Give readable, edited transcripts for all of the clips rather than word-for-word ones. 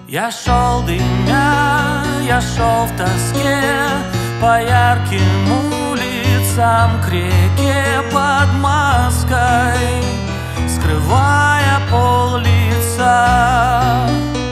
Я шел дымя, я шел в тоске по ярким улицам к реке под маской, скрывая пол лица.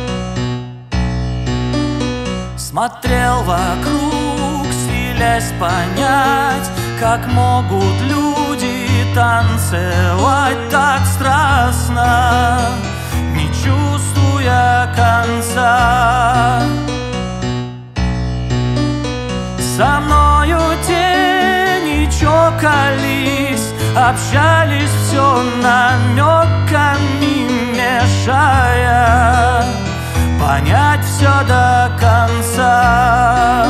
Смотрел вокруг, силясь понять, как могут люди танцевать так страстно, не чувствуя конца. Со мною тени чокались, общались все намеками, мешая понять все до конца.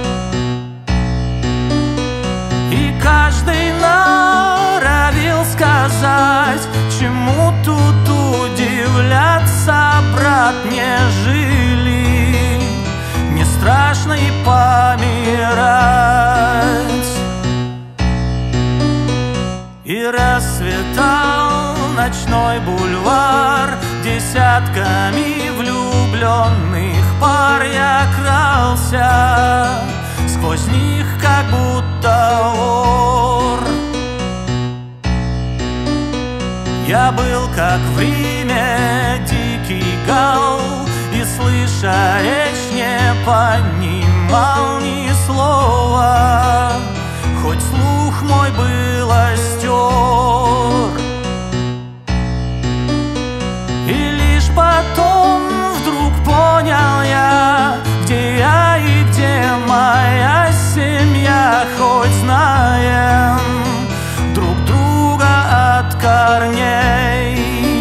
И каждый норовил сказать, чему тут удивляться, брат, не жили, не страшно и помирать. И расцветал ночной бульвар, десятками влюбленных пар я крался, сквозь них как будто вор. Я был как в Риме дикий гал, и, слыша речь, не понимал ни слова, хоть слух мой был остер. И лишь потом вдруг понял я, где я и где моя семья, хоть знаем друг друга от корней.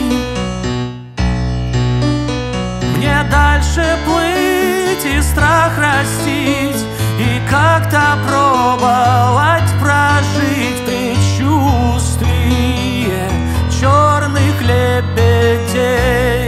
Мне дальше плыть и страх растить, и как-то пробовать прожить предчувствие черных лебедей.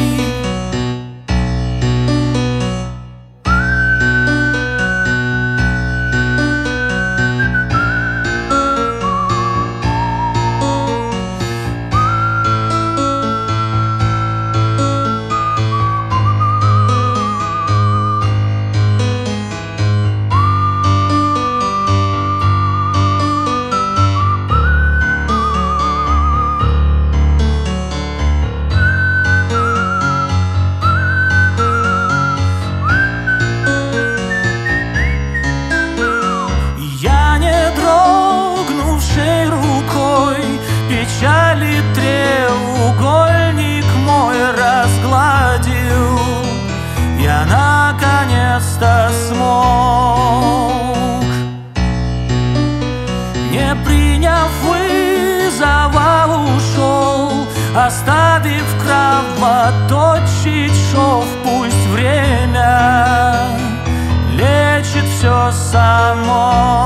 Печали треугольник мой разгладил, я наконец-то смог. Не приняв вызова, ушел, оставив кровоточить шов. Пусть время лечит все само.